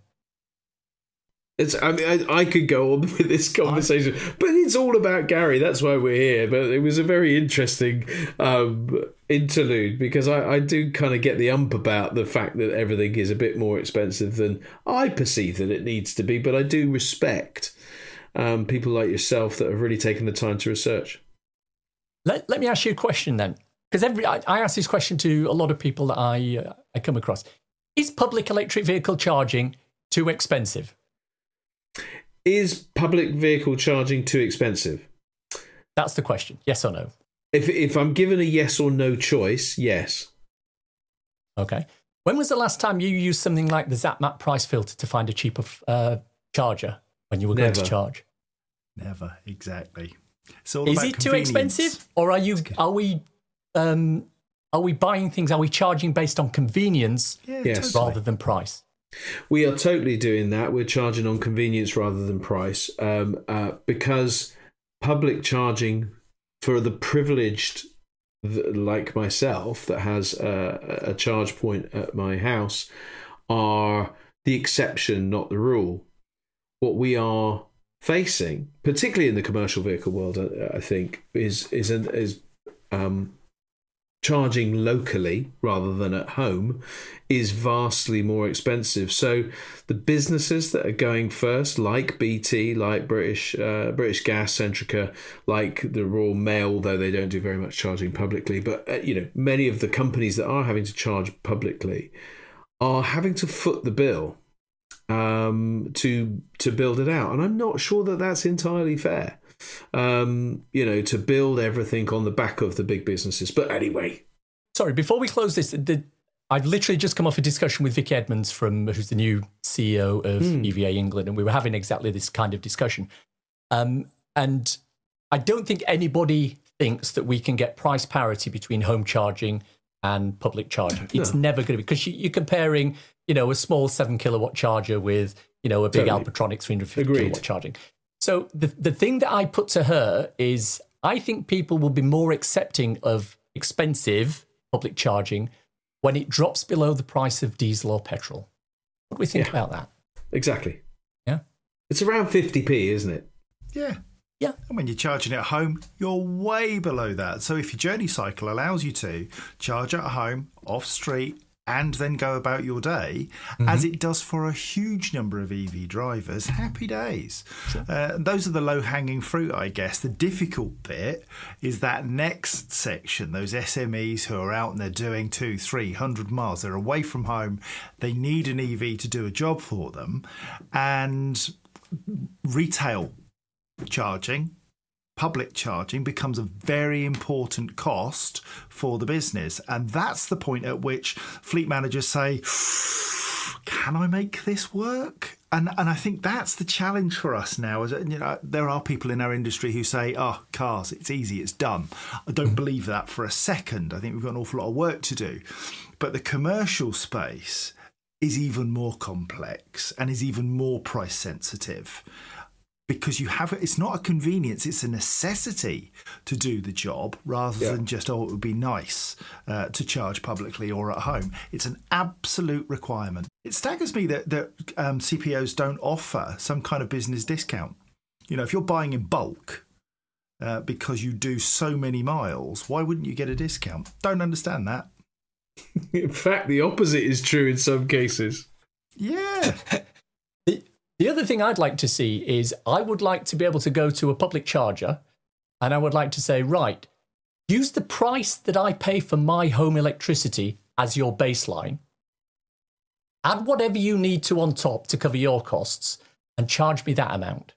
I could go on with this conversation, but it's all about Gary. That's why we're here. But it was a very interesting interlude because I do kind of get the ump about the fact that everything is a bit more expensive than I perceive that it needs to be. But I do respect people like yourself that have really taken the time to research. Let me ask you a question then, because I ask this question to a lot of people that I come across. Is public electric vehicle charging too expensive? Is public vehicle charging too expensive? That's the question. Yes or no? If I'm given a yes or no choice, yes. Okay. When was the last time you used something like the ZapMap price filter to find a cheaper charger when you were going to charge? Never, exactly. It's all Is about it too convenience. expensive, or are we buying things? Are we charging based on convenience Yes. rather than price? We are totally doing that. We're charging on convenience rather than price because public charging for the privileged like myself that has a charge point at my house are the exception, not the rule. What we are facing, particularly in the commercial vehicle world, I think, is charging locally rather than at home is vastly more expensive. So the businesses that are going first, like BT, like British Gas, Centrica, like the Royal Mail, although they don't do very much charging publicly, but many of the companies that are having to charge publicly are having to foot the bill to build it out, and I'm not sure that that's entirely fair. To build everything on the back of the big businesses. But anyway. Sorry, before we close this, I've literally just come off a discussion with Vicky Edmonds, who's the new CEO of EVA England, and we were having exactly this kind of discussion. And I don't think anybody thinks that we can get price parity between home charging and public charging. It's never going to be, because you're comparing, a small 7 kilowatt charger with, a big Alpatronic 350 kilowatt charging. So the thing that I put to her is, I think people will be more accepting of expensive public charging when it drops below the price of diesel or petrol. What do we think about that? Exactly. Yeah. It's around 50p, isn't it? Yeah. Yeah. And when you're charging at home, you're way below that. So if your journey cycle allows you to charge at home, off street, and then go about your day, as it does for a huge number of EV drivers, happy days. Sure. Those are the low-hanging fruit, I guess. The difficult bit is that next section, those SMEs who are out and they're doing 200-300 miles. They're away from home. They need an EV to do a job for them. And retail charging, public charging becomes a very important cost for the business. And that's the point at which fleet managers say, can I make this work? And I think that's the challenge for us now. There are people in our industry who say, cars, it's easy, it's done. I don't believe that for a second. I think we've got an awful lot of work to do. But the commercial space is even more complex and is even more price sensitive. Because it's not a convenience, it's a necessity to do the job rather than just, it would be nice to charge publicly or at home. It's an absolute requirement. It staggers me that CPOs don't offer some kind of business discount. If you're buying in bulk because you do so many miles, why wouldn't you get a discount? Don't understand that. In fact, the opposite is true in some cases. Yeah. The other thing I'd like to see is, I would like to be able to go to a public charger and I would like to say, right, use the price that I pay for my home electricity as your baseline. Add whatever you need to on top to cover your costs and charge me that amount.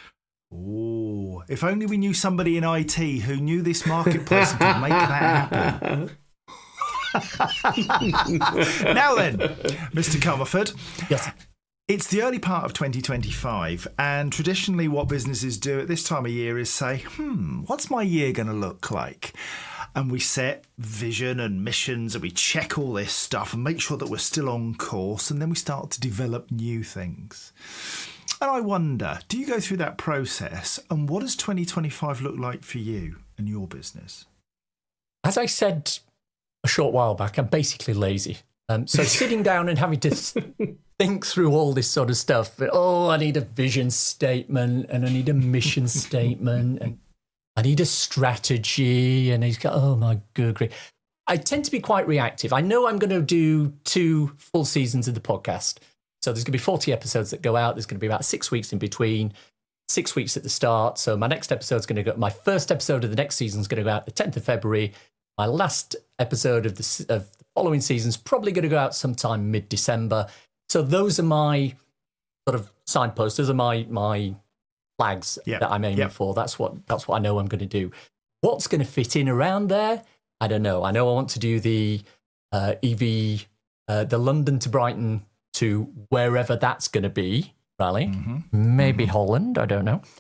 Oh, if only we knew somebody in IT who knew this marketplace and could make that happen. Now then, Mr. Comerford. Yes. It's the early part of 2025, and traditionally what businesses do at this time of year is say, what's my year going to look like? And we set vision and missions, and we check all this stuff and make sure that we're still on course, and then we start to develop new things. And I wonder, do you go through that process, and what does 2025 look like for you and your business? As I said a short while back, I'm basically lazy. So sitting down and having to think through all this sort of stuff. I need a vision statement, and I need a mission statement, and I need a strategy. And he's got, oh my good grief. I tend to be quite reactive. I know I'm going to do 2 full seasons of the podcast. So there's going to be 40 episodes that go out. There's going to be about 6 weeks in between, 6 weeks at the start. So my first episode of the next season is going to go out the 10th of February. My last episode of the following season is probably going to go out sometime mid-December. So those are my sort of signposts. Those are my flags that I'm aiming for. That's what I know I'm going to do. What's going to fit in around there? I don't know. I know I want to do the EV, the London to Brighton to wherever that's going to be rally. Maybe Holland. I don't know.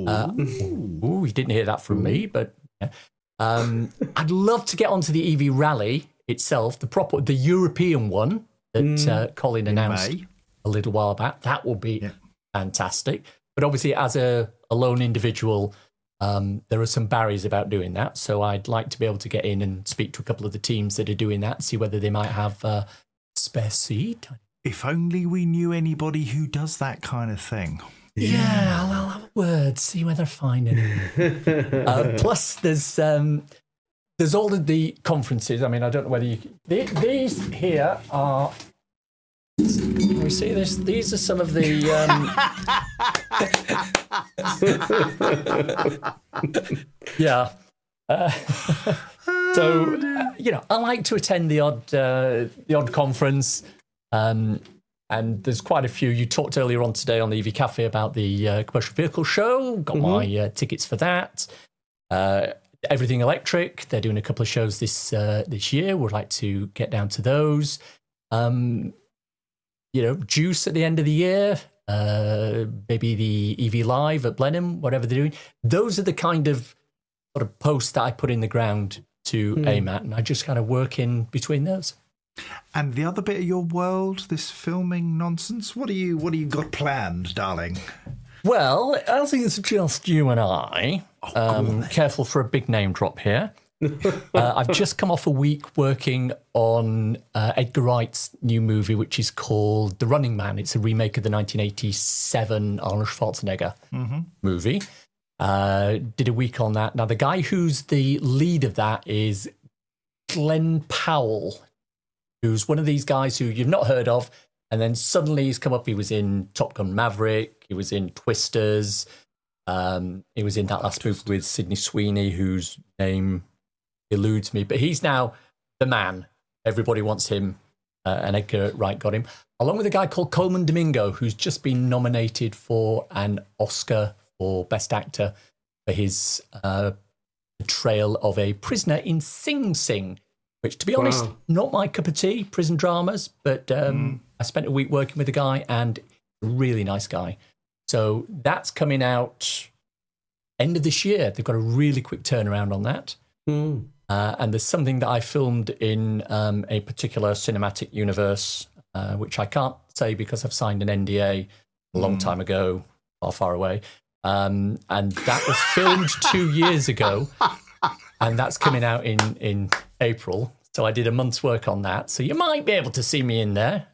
You didn't hear that from me, but yeah. I'd love to get onto the EV rally itself, the European one that Colin announced a little while back. That will be fantastic. But obviously, as a lone individual, there are some barriers about doing that. So I'd like to be able to get in and speak to a couple of the teams that are doing that and see whether they might have a spare seat. If only we knew anybody who does that kind of thing. Yeah, I'll have a word, see whether I find any. Plus, there's all of the conferences. I mean, I don't know whether these here are. Can we see this? These are some of the. Yeah. I like to attend the odd conference. And there's quite a few. You talked earlier on today on the EV Cafe about the commercial vehicle show. Got my tickets for that. Everything Electric. They're doing a couple of shows this year. Would like to get down to those. Juice at the end of the year. maybe the EV Live at Blenheim, whatever they're doing. Those are the kind of sort of posts that I put in the ground to aim at, and I just kind of work in between those. And the other bit of your world, this filming nonsense, what do you got planned, darling? Well, as it's just you and I, careful for a big name drop here. I've just come off a week working on Edgar Wright's new movie, which is called The Running Man. It's a remake of the 1987 Arnold Schwarzenegger movie. Did a week on that. Now, the guy who's the lead of that is Glenn Powell, who's one of these guys who you've not heard of, and then suddenly he's come up. He was in Top Gun Maverick. He was in Twisters. He was in that last movie with Sydney Sweeney, whose name eludes me. But he's now the man. Everybody wants him, and Edgar Wright got him, along with a guy called Coleman Domingo, who's just been nominated for an Oscar for Best Actor for his portrayal of a prisoner in Sing Sing, which, to be honest, not my cup of tea, prison dramas, but I spent a week working with the guy, and a really nice guy. So that's coming out end of this year. They've got a really quick turnaround on that. And there's something that I filmed in a particular cinematic universe, which I can't say because I've signed an NDA a long time ago, far away. And that was filmed 2 years ago, and that's coming out in April. So I did a month's work on that. So you might be able to see me in there.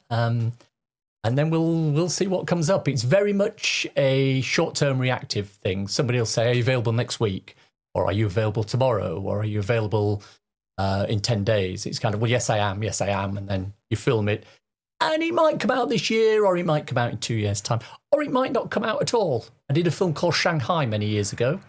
And then we'll see what comes up. It's very much a short-term reactive thing. Somebody will say, are you available next week? Or are you available tomorrow? Or are you available in 10 days? It's kind of, well, yes, I am. And then you film it. And it might come out this year, or it might come out in 2 years' time. Or it might not come out at all. I did a film called Shanghai many years ago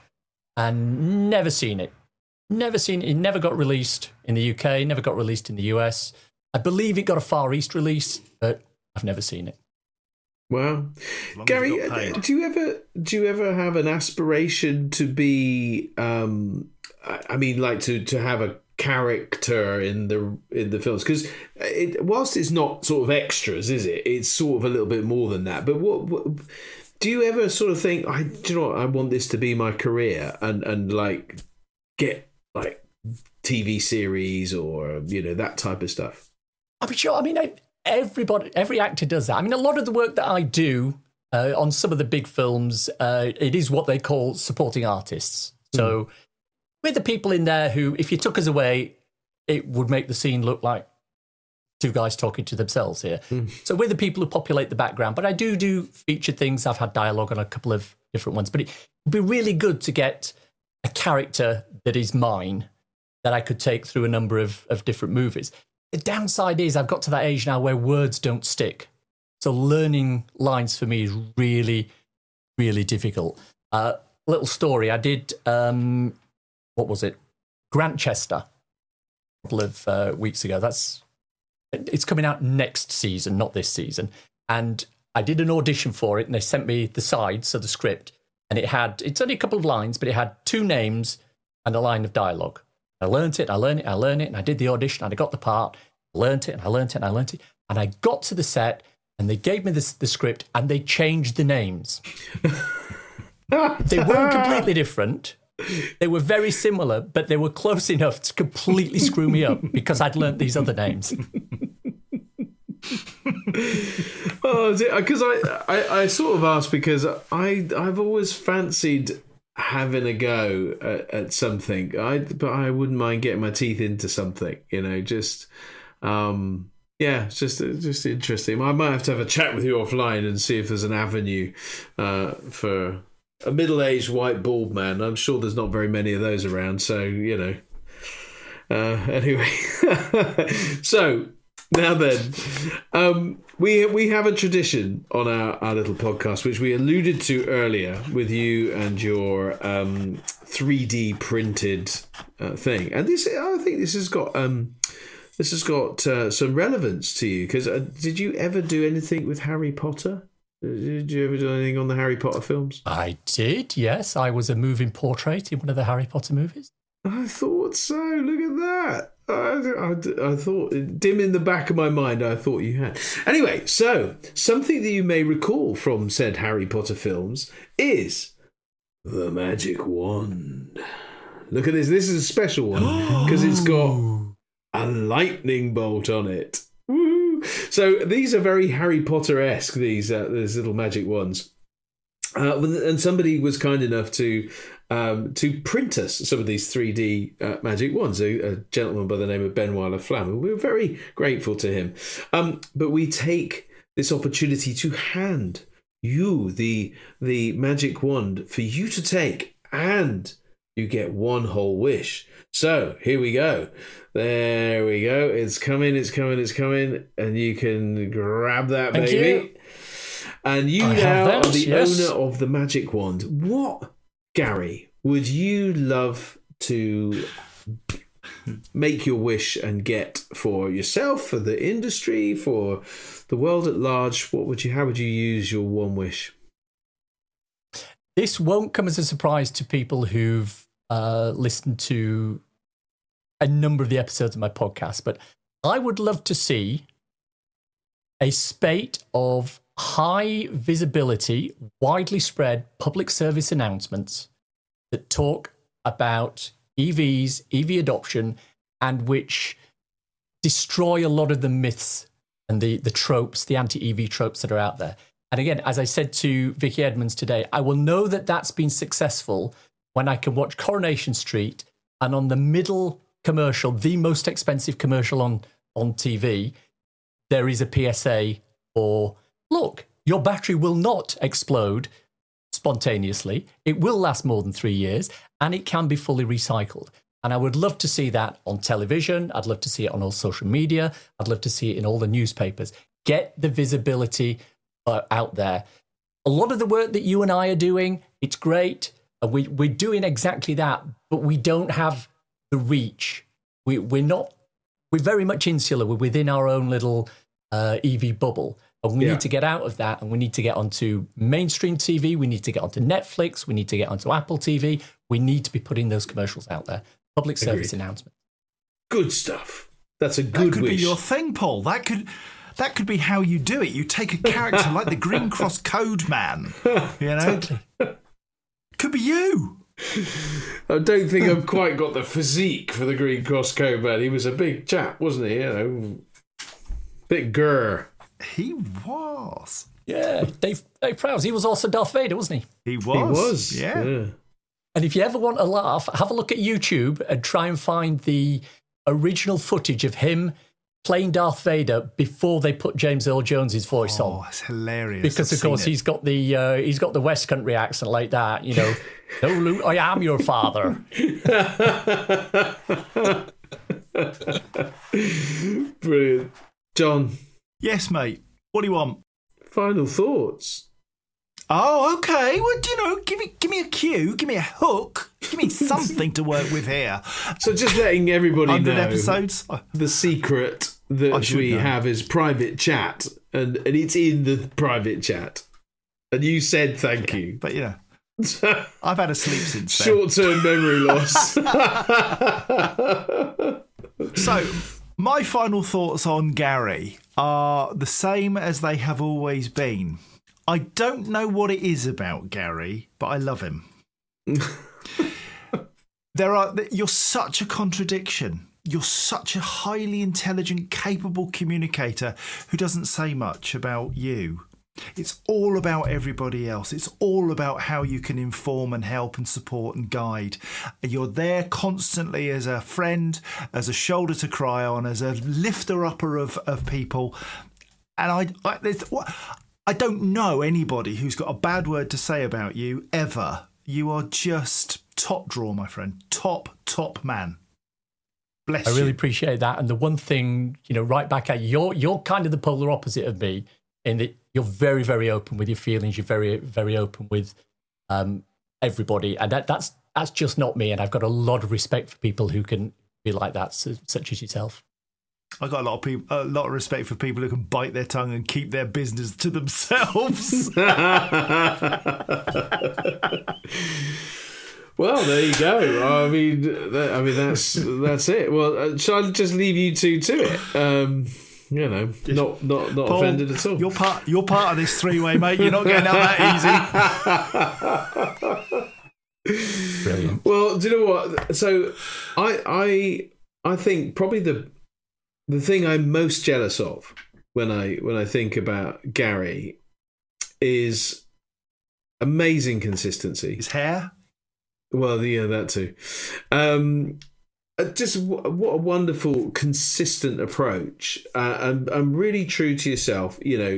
and never seen it. It never got released in the UK, never got released in the US. I believe it got a Far East release, but I've never seen it. Wow. Gary, do you ever have an aspiration to be to have a character in the films? Because whilst it's not sort of extras, is it? It's sort of a little bit more than that. But what do you ever sort of think, do you know what, I want this to be my career, and like get like TV series or, you know, that type of stuff? I'm sure. I mean, every actor does that. I mean, a lot of the work that I do on some of the big films, it is what they call supporting artists. So we're the people in there who, if you took us away, it would make the scene look like two guys talking to themselves here. So we're the people who populate the background. But I do featured things. I've had dialogue on a couple of different ones. But it would be really good to get a character that is mine that I could take through a number of different movies. The downside is I've got to that age now where words don't stick. So learning lines for me is really, really difficult. Little story. I did, what was it? Grantchester a couple of weeks ago. It's coming out next season, not this season. And I did an audition for it, and they sent me the sides, so the script. And it's only a couple of lines, but it had two names and a line of dialogue. I learnt it, and I did the audition, and I got the part, learnt it. And I got to the set, and they gave me the script, and they changed the names. They weren't completely different. They were very similar, but they were close enough to completely screw me up because I'd learnt these other names. Because I sort of asked because I've always fancied having a go at something. But I wouldn't mind getting my teeth into something, you know, just it's just interesting. I might have to have a chat with you offline and see if there's an avenue for a middle-aged white bald man. I'm sure there's not very many of those around, so, you know. Anyway, so now then, we have a tradition on our little podcast, which we alluded to earlier with you and your 3D printed thing, and I think this has got some relevance to you, because did you ever do anything with Harry Potter? Did you ever do anything on the Harry Potter films? I did, yes. I was a moving portrait in one of the Harry Potter movies. I thought so. Look at that. I thought, dim in the back of my mind, I thought you had. Anyway, so something that you may recall from said Harry Potter films is the magic wand. Look at this. This is a special one because it's got a lightning bolt on it. Woo! So these are very Harry Potter-esque, these little magic wands. And somebody was kind enough to print us some of these 3D magic wands, a gentleman by the name of Ben Weiler-Flam. We were very grateful to him. But we take this opportunity to hand you the magic wand for you to take, and you get one whole wish. So here we go. There we go. It's coming. And you can grab that, Thank baby. you. And you now are the owner of the magic wand. What, Gary, would you love to make your wish and get for yourself, for the industry, for the world at large? How would you use your one wish? This won't come as a surprise to people who've listened to a number of the episodes of my podcast, but I would love to see a spate of high visibility, widely spread public service announcements that talk about EVs, EV adoption, and which destroy a lot of the myths and the tropes, the anti-EV tropes that are out there. And again, as I said to Vicky Edmonds today, I will know that that's been successful when I can watch Coronation Street and on the middle commercial, the most expensive commercial on TV, there is a PSA or, look, your battery will not explode spontaneously. It will last more than 3 years, and it can be fully recycled. And I would love to see that on television. I'd love to see it on all social media. I'd love to see it in all the newspapers. Get the visibility out there. A lot of the work that you and I are doing, it's great. And we're doing exactly that, but we don't have the reach. We're very much insular. We're within our own little EV bubble. And we need to get out of that, and we need to get onto mainstream TV. We need to get onto Netflix. We need to get onto Apple TV. We need to be putting those commercials out there. Public service announcement. Good stuff. That's a good wish. That could be your thing, Paul. That could be how you do it. You take a character like the Green Cross Code Man. You know? Totally. Could be you. I don't think I've quite got the physique for the Green Cross Code Man. He was a big chap, wasn't he? You know, bit grr. He was. Yeah, Dave Prowse. He was also Darth Vader, wasn't he? He was. Yeah. And if you ever want a laugh, have a look at YouTube and try and find the original footage of him playing Darth Vader before they put James Earl Jones's voice on. Oh, it's hilarious. Because of course he's got the West Country accent like that, you know. No, Luke, I am your father. Brilliant. John. Yes, mate. What do you want? Final thoughts. Oh, okay. Well, give me a cue, give me a hook, give me something to work with here. So just letting everybody 100 know episodes. The secret that we have is private chat, and it's in the private chat. And you said thank you. But, I've had a sleep since then. Short-term memory loss. So, my final thoughts on Gary are the same as they have always been. I don't know what it is about Gary, but I love him. You're such a contradiction. You're such a highly intelligent, capable communicator who doesn't say much about you. It's all about everybody else. It's all about how you can inform and help and support and guide. You're there constantly as a friend, as a shoulder to cry on, as a lifter-upper of people. And I don't know anybody who's got a bad word to say about you, ever. You are just top drawer, my friend. Top man. Bless you. I really appreciate that. And the one thing, right back at you, you're kind of the polar opposite of me in that you're very, very open with your feelings. You're very, very open with everybody. And that's just not me. And I've got a lot of respect for people who can be like that, such as yourself. I got a lot of respect for people who can bite their tongue and keep their business to themselves. Well, there you go. I mean, that's it. Well, shall I just leave you two to it? Not Paul, offended at all. You're part of this three-way, mate. You're not getting out that easy. Brilliant. Well, do you know what? So I think probably the thing I'm most jealous of when I think about Gary is amazing consistency. His hair. Well, yeah, that too. Just what a wonderful, consistent approach, and really true to yourself.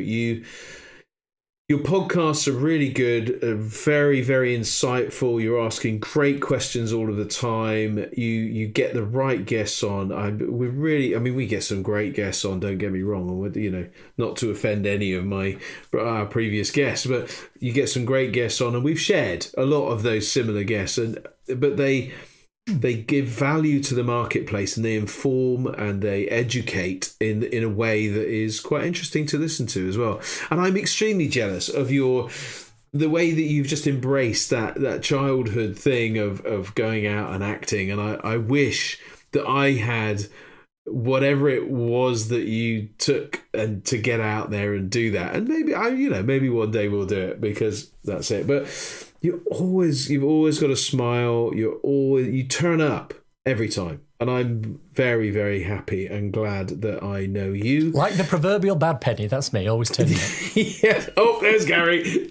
Your podcasts are really good, very, very insightful. You're asking great questions all of the time. You get the right guests on. We get some great guests on. Don't get me wrong. Not to offend any of our previous guests, but you get some great guests on, and we've shared a lot of those similar guests. But they give value to the marketplace, and they inform and they educate in a way that is quite interesting to listen to as well. And I'm extremely jealous of the way that you've just embraced that childhood thing of going out and acting. And I wish that I had whatever it was that you took and to get out there and do that. And maybe one day we'll do it, because that's it. But you've always got a smile. You turn up every time, and I'm very, very happy and glad that I know you. Like the proverbial bad penny, that's me, always turning up. Yes. Oh, there's Gary.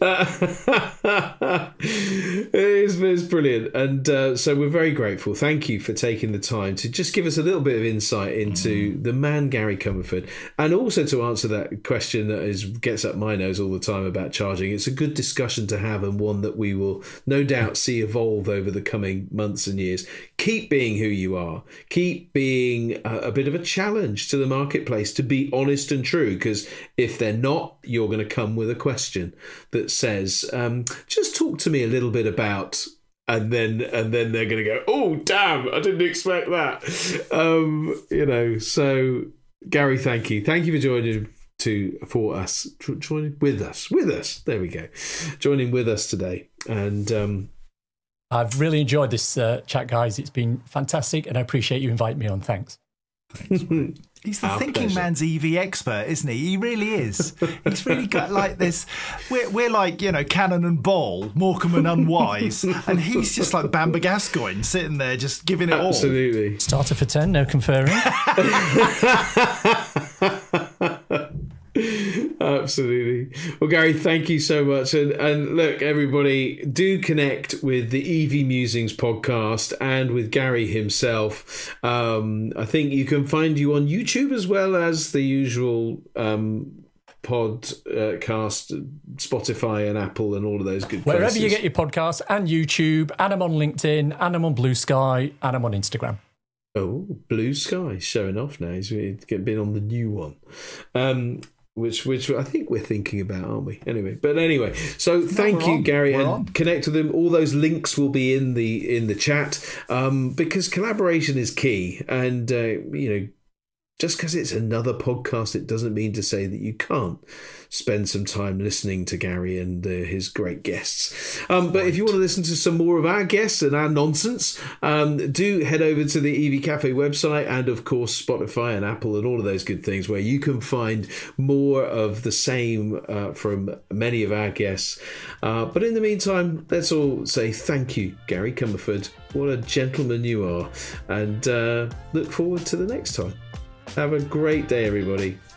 It's brilliant, and so we're very grateful. Thank you for taking the time to just give us a little bit of insight into the man Gary Comerford, and also to answer that question that gets up my nose all the time about charging. It's a good discussion to have, and one that we will no doubt see evolve over the coming months and years. Keep being who you are. Keep being a bit of a challenge to the marketplace to be honest and true, because if they're not, you're going to come with a question that says, just talk to me a little bit about, and then they're going to go, oh, damn, I didn't expect that. So Gary, thank you for joining joining with us. There we go. Joining with us today. And I've really enjoyed this chat, guys. It's been fantastic, and I appreciate you inviting me on. Thanks. He's the thinking man's EV expert, isn't he? He really is. He's really got like this. We're like, Cannon and Ball, Morecambe and Unwise, and he's just like Bamber Gascoigne sitting there just giving it all. Absolutely. Starter for 10, no conferring. Absolutely. Well, Gary, thank you so much. And look, everybody, do connect with the EV Musings podcast and with Gary himself. I think you can find you on YouTube as well as the usual podcast, Spotify and Apple and all of those good places. Wherever you get your podcasts, and YouTube, and I'm on LinkedIn, and I'm on Blue Sky, and I'm on Instagram. Oh, Blue Sky showing off now. He's been on the new one. Which I think we're thinking about, aren't we? Anyway, so thank you, Gary, and connect with them. All those links will be in the chat, because collaboration is key. And just because it's another podcast, it doesn't mean to say that you can't spend some time listening to Gary and his great guests. But if you want to listen to some more of our guests and our nonsense, do head over to the EV Cafe website, and of course Spotify and Apple and all of those good things, where you can find more of the same from many of our guests. But in the meantime, let's all say thank you, Gary Comerford. What a gentleman you are, and look forward to the next time. Have a great day, everybody.